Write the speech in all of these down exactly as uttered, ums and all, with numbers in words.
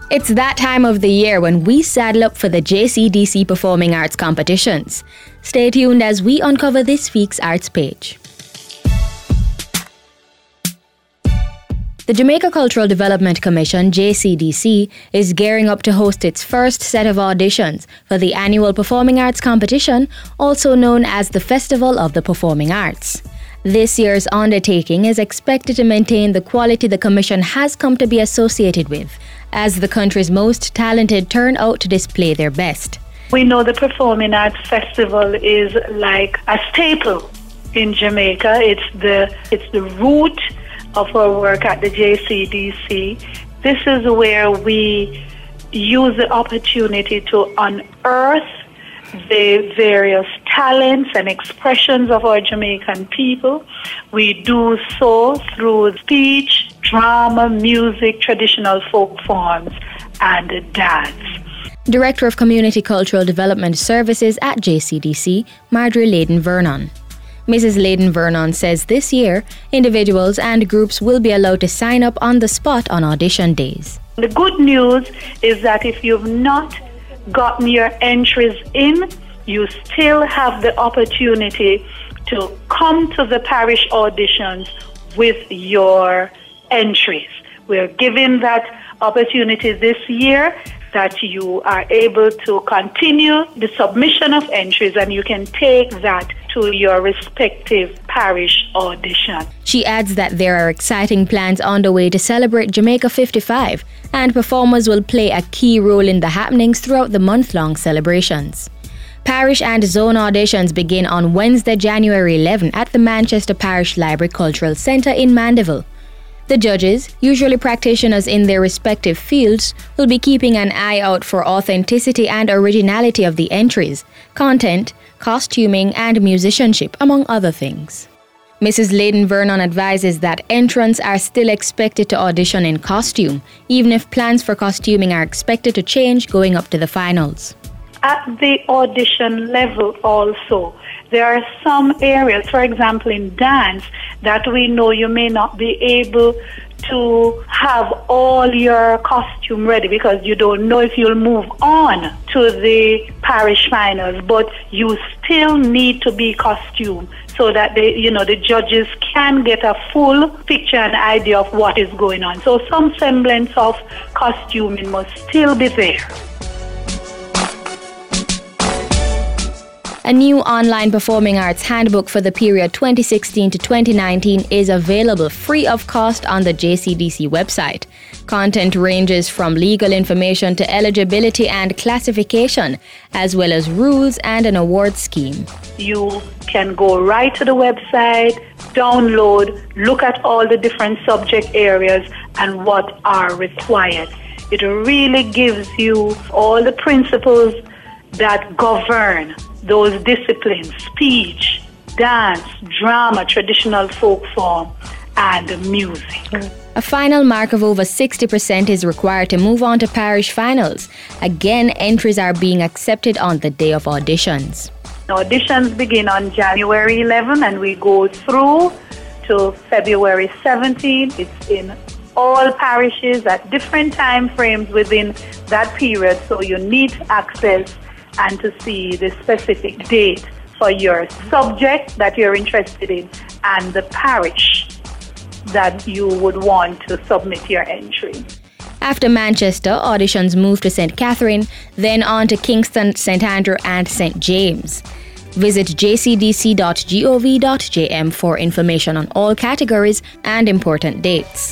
It's that time of the year when we saddle up for the J C D C Performing Arts competitions. Stay tuned as we uncover this week's arts page. The Jamaica Cultural Development Commission, J C D C, is gearing up to host its first set of auditions for the annual Performing Arts competition, also known as the Festival of the Performing Arts. This year's undertaking is expected to maintain the quality the Commission has come to be associated with, as the country's most talented turn out to display their best. We know the Performing Arts Festival is like a staple in Jamaica. It's the it's the root of our work at the J C D C. This is where we use the opportunity to unearth the various talents and expressions of our Jamaican people. We do so through speech, drama, music, traditional folk forms, and dance. Director of Community Cultural Development Services at J C D C, Marjorie Layden-Vernon. Missus Layden-Vernon says this year, individuals and groups will be allowed to sign up on the spot on audition days. The good news is that if you've not gotten your entries in, you still have the opportunity to come to the parish auditions with your entries. We're giving that opportunity this year, that you are able to continue the submission of entries and you can take that to your respective parish audition. She adds that there are exciting plans on the way to celebrate Jamaica fifty-five, and performers will play a key role in the happenings throughout the month-long celebrations. Parish and zone auditions begin on Wednesday, January eleventh at the Manchester Parish Library Cultural Centre in Mandeville. The judges, usually practitioners in their respective fields, will be keeping an eye out for authenticity and originality of the entries, content, costuming, and musicianship, among other things. Missus Layden-Vernon advises that entrants are still expected to audition in costume, even if plans for costuming are expected to change going up to the finals. At the audition level also, there are some areas, for example in dance, that we know you may not be able to have all your costume ready because you don't know if you'll move on to the parish finals, but you still need to be costumed so that they, you know, the judges can get a full picture and idea of what is going on. So some semblance of costuming must still be there. A new online performing arts handbook for the period twenty sixteen to twenty nineteen is available free of cost on the J C D C website. Content ranges from legal information to eligibility and classification, as well as rules and an award scheme. You can go right to the website, download, look at all the different subject areas and what are required. It really gives you all the principles that govern those disciplines: speech, dance, drama, traditional folk form, and music. A final mark of over sixty percent is required to move on to parish finals. Again, entries are being accepted on the day of auditions. Auditions begin on January eleventh and we go through to February seventeenth. It's in all parishes at different time frames within that period, so you need to access and to see the specific date for your subject that you're interested in and the parish that you would want to submit your entry. After Manchester, auditions move to Saint Catherine, then on to Kingston, Saint Andrew, and Saint James. Visit j c d c dot gov dot j m for information on all categories and important dates.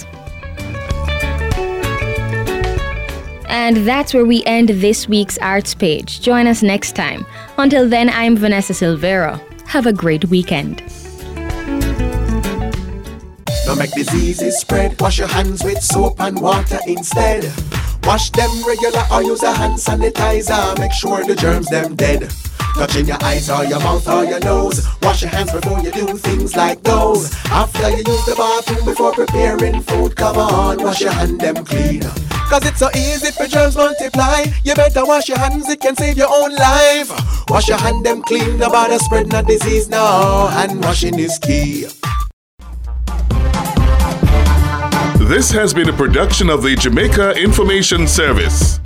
And that's where we end this week's arts page. Join us next time. Until then, I'm Vanessa Silvera. Have a great weekend. Don't make diseases spread. Wash your hands with soap and water instead. Wash them regular or use a hand sanitizer. Make sure the germs them dead. Touching your eyes or your mouth or your nose. Wash your hands before you do things like those. After you use the bathroom before preparing food, come on, wash your hand them clean. Cause it's so easy for germs multiply. You better wash your hands, it can save your own life. Wash your hand them clean, no bother spread no disease now. Hand washing is key. This has been a production of the Jamaica Information Service.